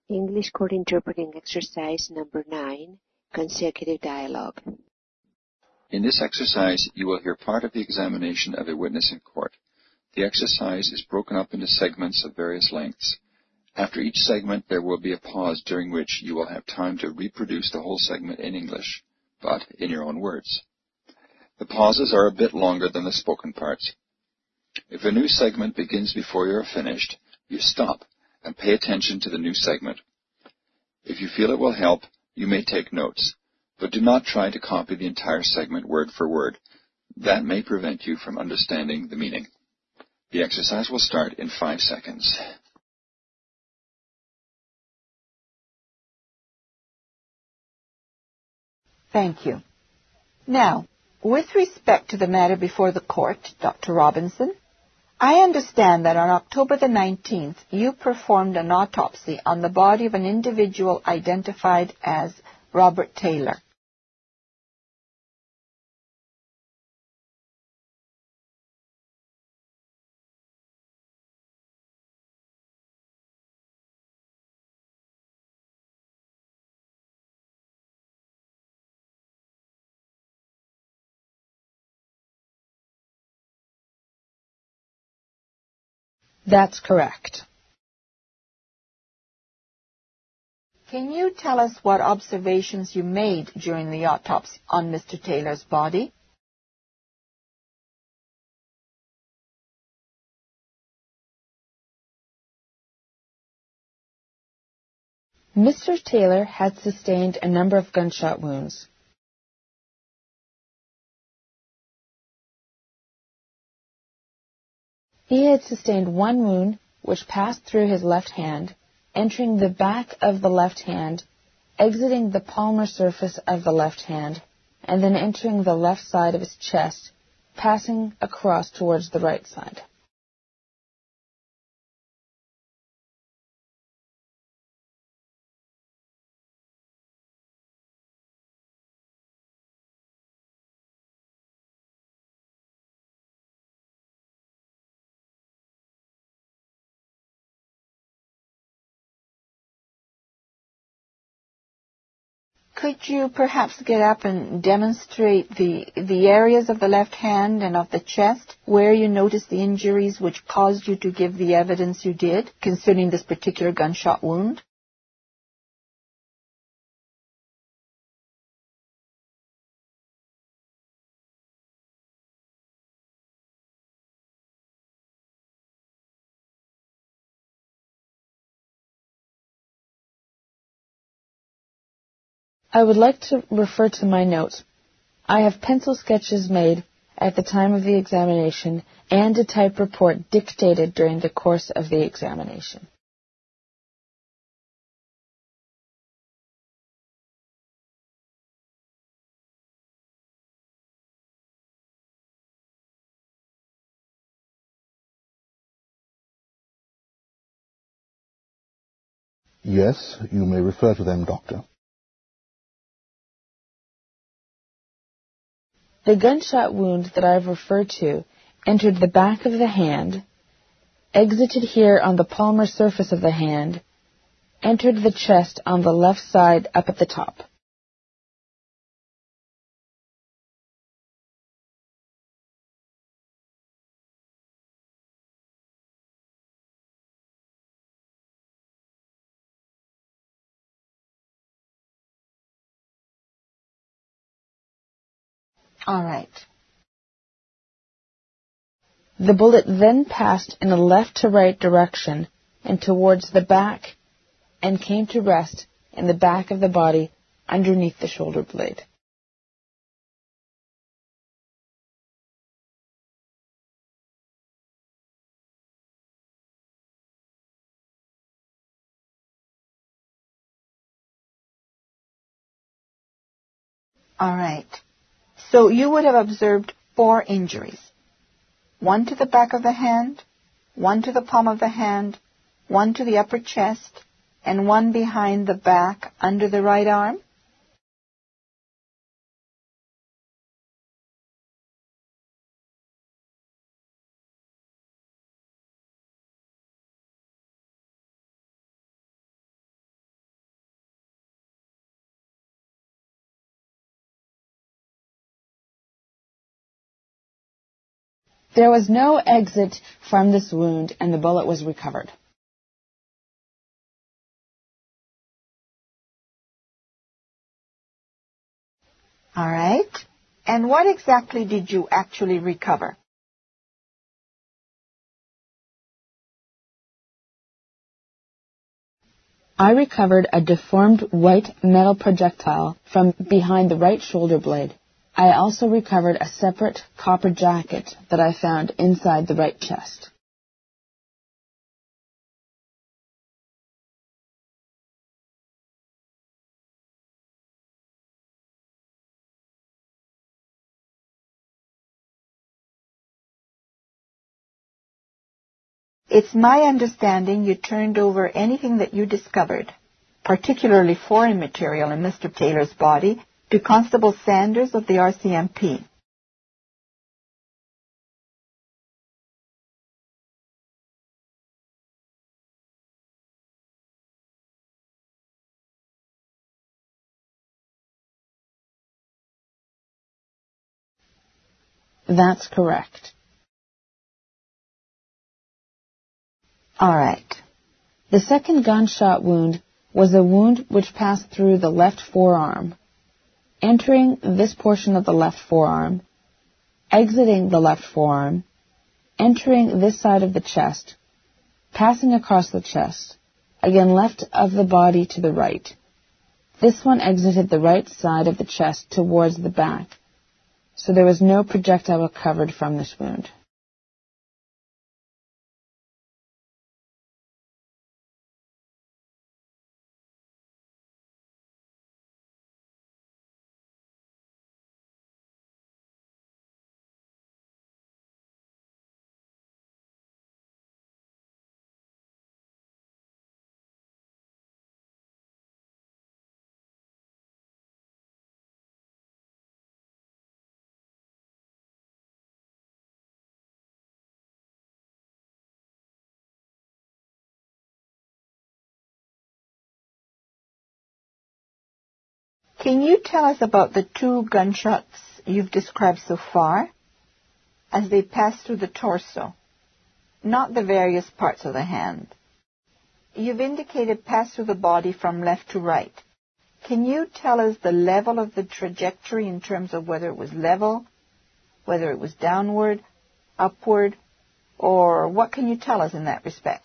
English Court Interpreting Exercise number 9, Consecutive Dialogue. In this exercise, you will hear part of the examination of a witness in court. The exercise is broken up into segments of various lengths. After each segment, there will be a pause during which you will have time to reproduce the whole segment in English, but in your own words. The pauses are a bit longer than the spoken parts. If a new segment begins before you are finished, you stop and pay attention to the new segment. If you feel it will help, you may take notes, but do not try to copy the entire segment word for word. That may prevent you from understanding the meaning. The exercise will start in 5 seconds. Thank you. Now, with respect to the matter before the court, Dr. Robinson, I understand that on October the 19th, you performed an autopsy on the body of an individual identified as Robert Taylor. That's correct. Can you tell us what observations you made during the autopsy on Mr. Taylor's body? Mr. Taylor had sustained a number of gunshot wounds. He had sustained one wound which passed through his left hand, entering the back of the left hand, exiting the palmar surface of the left hand, and then entering the left side of his chest, passing across towards the right side. Could you perhaps get up and demonstrate the areas of the left hand and of the chest where you noticed the injuries which caused you to give the evidence you did concerning this particular gunshot wound? I would like to refer to my notes. I have pencil sketches made at the time of the examination and a type report dictated during the course of the examination. Yes, you may refer to them, Doctor. The gunshot wound that I've referred to entered the back of the hand, exited here on the palmar surface of the hand, entered the chest on the left side up at the top. All right. The bullet then passed in a left-to-right direction and towards the back and came to rest in the back of the body underneath the shoulder blade. All right. So you would have observed 4 injuries. 1 to the back of the hand, 1 to the palm of the hand, 1 to the upper chest, and 1 behind the back under the right arm? There was no exit from this wound, and the bullet was recovered. All right. And what exactly did you actually recover? I recovered a deformed white metal projectile from behind the right shoulder blade. I also recovered a separate copper jacket that I found inside the right chest. It's my understanding you turned over anything that you discovered, particularly foreign material in Mr. Taylor's body, to Constable Sanders of the RCMP. That's correct. All right. The second gunshot wound was a wound which passed through the left forearm, entering this portion of the left forearm, exiting the left forearm, entering this side of the chest, passing across the chest, again left of the body to the right. This one exited the right side of the chest towards the back, so there was no projectile recovered from this wound. Can you tell us about the two gunshots you've described so far as they pass through the torso, not the various parts of the hand? You've indicated pass through the body from left to right. Can you tell us the level of the trajectory in terms of whether it was level, whether it was downward, upward, or what can you tell us in that respect?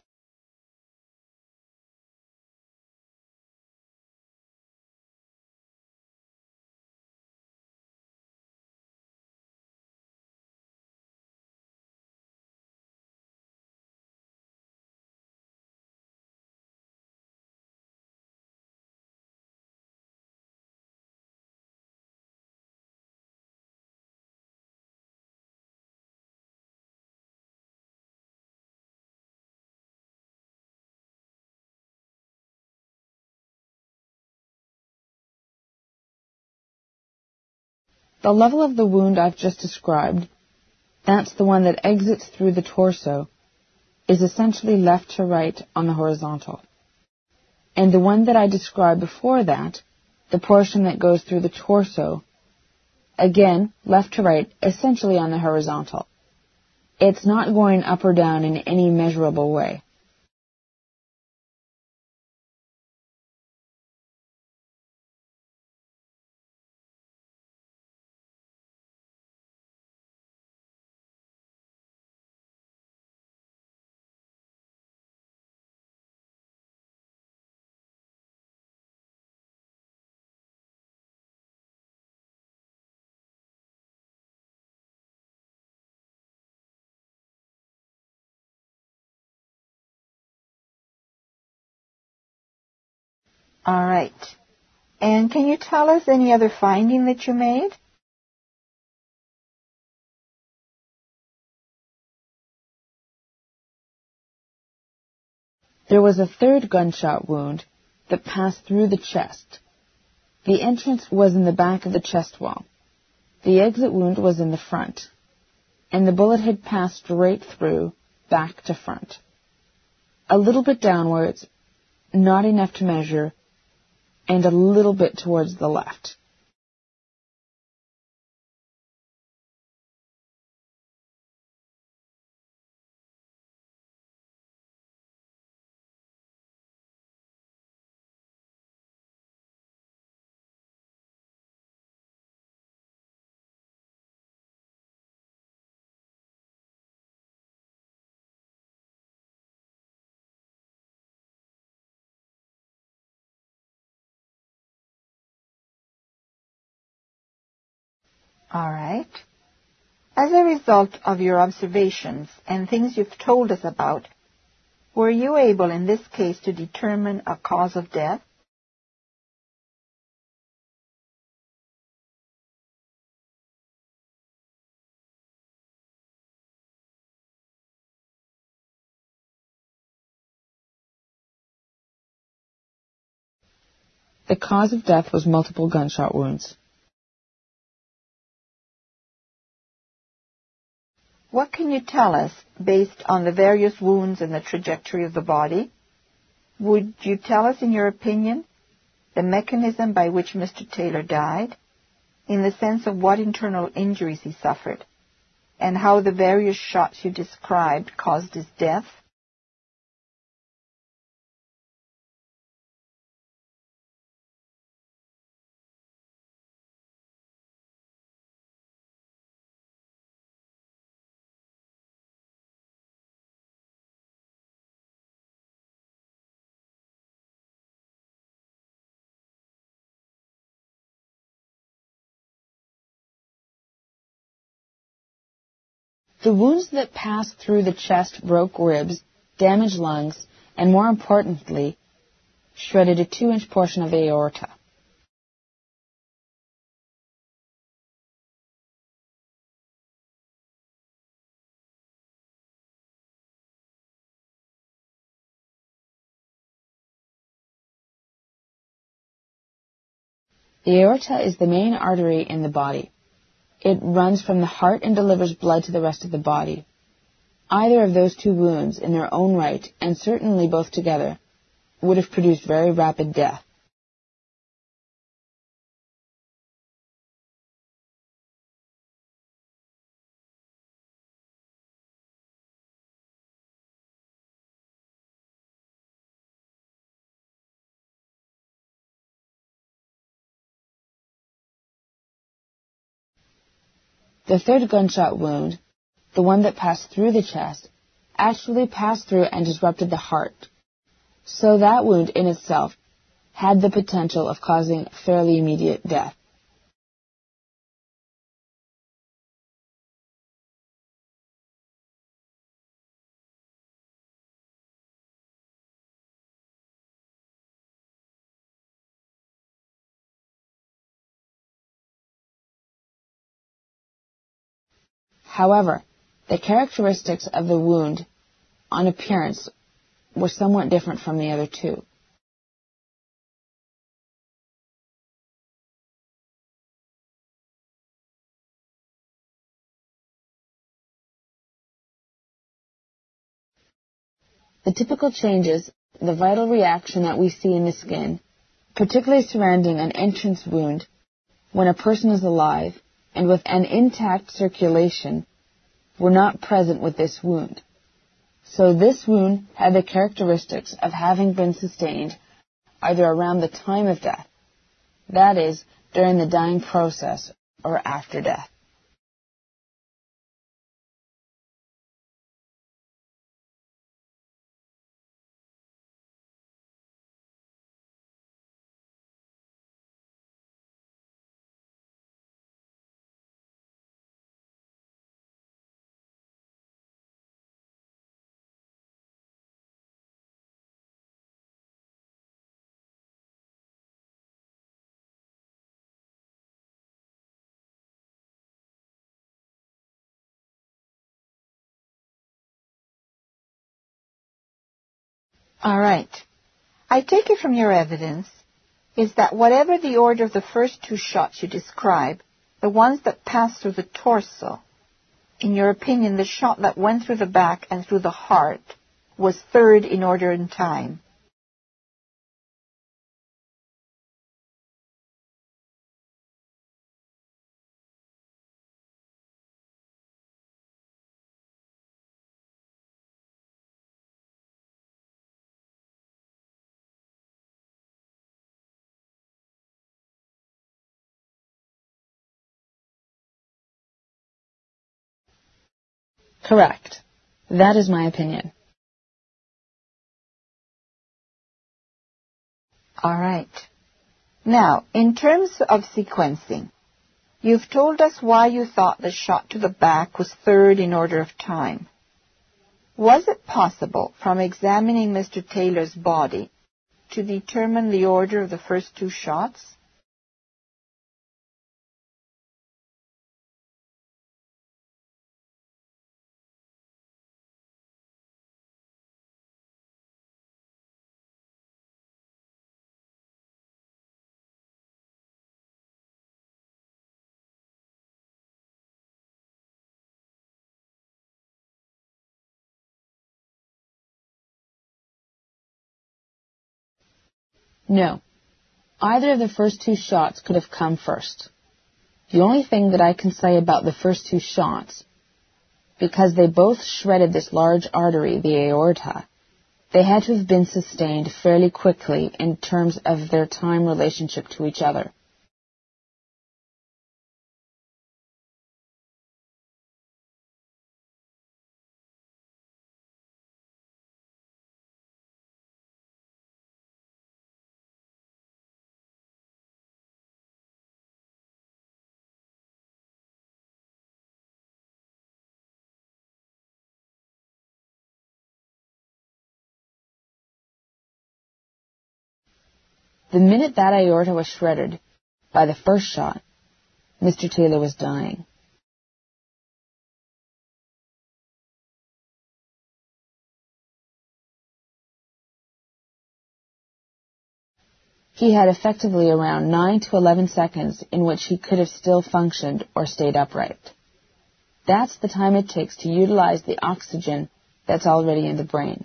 The level of the wound I've just described, that's the one that exits through the torso, is essentially left to right on the horizontal. And the one that I described before that, the portion that goes through the torso, again, left to right, essentially on the horizontal. It's not going up or down in any measurable way. All right. And can you tell us any other finding that you made? There was a third gunshot wound that passed through the chest. The entrance was in the back of the chest wall. The exit wound was in the front, and the bullet had passed straight through, back to front. A little bit downwards, not enough to measure, and a little bit towards the left. All right. As a result of your observations and things you've told us about, were you able in this case to determine a cause of death? The cause of death was multiple gunshot wounds. What can you tell us based on the various wounds and the trajectory of the body? Would you tell us, in your opinion, the mechanism by which Mr. Taylor died, in the sense of what internal injuries he suffered, and how the various shots you described caused his death? The wounds that passed through the chest broke ribs, damaged lungs, and more importantly, shredded a 2-inch portion of the aorta. The aorta is the main artery in the body. It runs from the heart and delivers blood to the rest of the body. Either of those two wounds in their own right, and certainly both together, would have produced very rapid death. The third gunshot wound, the one that passed through the chest, actually passed through and disrupted the heart. So that wound in itself had the potential of causing fairly immediate death. However, the characteristics of the wound on appearance were somewhat different from the other two. The typical changes, the vital reaction that we see in the skin, particularly surrounding an entrance wound when a person is alive and with an intact circulation, were not present with this wound. So this wound had the characteristics of having been sustained either around the time of death, that is, during the dying process, or after death. All right. I take it from your evidence is that whatever the order of the first two shots you describe, the ones that passed through the torso, in your opinion, the shot that went through the back and through the heart was third in order in time. Correct. That is my opinion. All right. Now, in terms of sequencing, You've told us why you thought the shot to the back was third in order of time. Was it possible, from examining Mr. Taylor's body, to determine the order of the first two shots? No. Either of the first two shots could have come first. The only thing that I can say about the first two shots, because they both shredded this large artery, the aorta, they had to have been sustained fairly quickly in terms of their time relationship to each other. The minute that aorta was shredded by the first shot, Mr. Taylor was dying. He had effectively around 9 to 11 seconds in which he could have still functioned or stayed upright. That's the time it takes to utilize the oxygen that's already in the brain.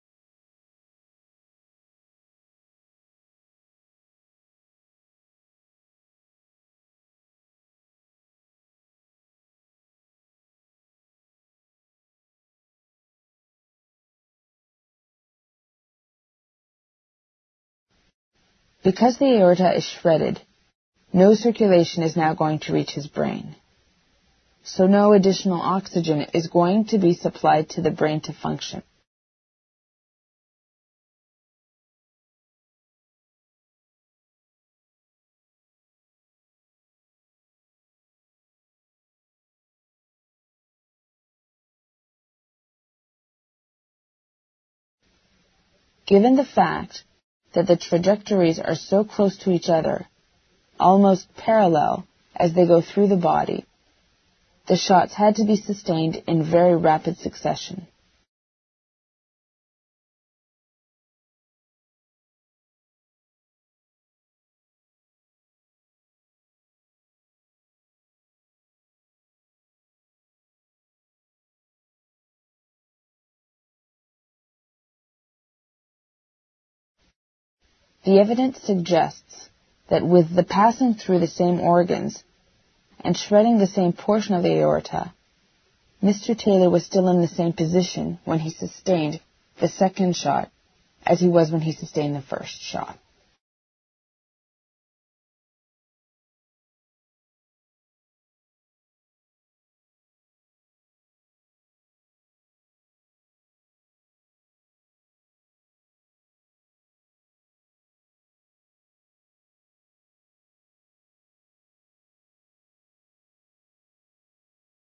Because the aorta is shredded, no circulation is now going to reach his brain. So no additional oxygen is going to be supplied to the brain to function. Given the fact that the trajectories are so close to each other, almost parallel as they go through the body, the shots had to be sustained in very rapid succession. The evidence suggests that with the passing through the same organs and shredding the same portion of the aorta, Mr. Taylor was still in the same position when he sustained the second shot as he was when he sustained the first shot.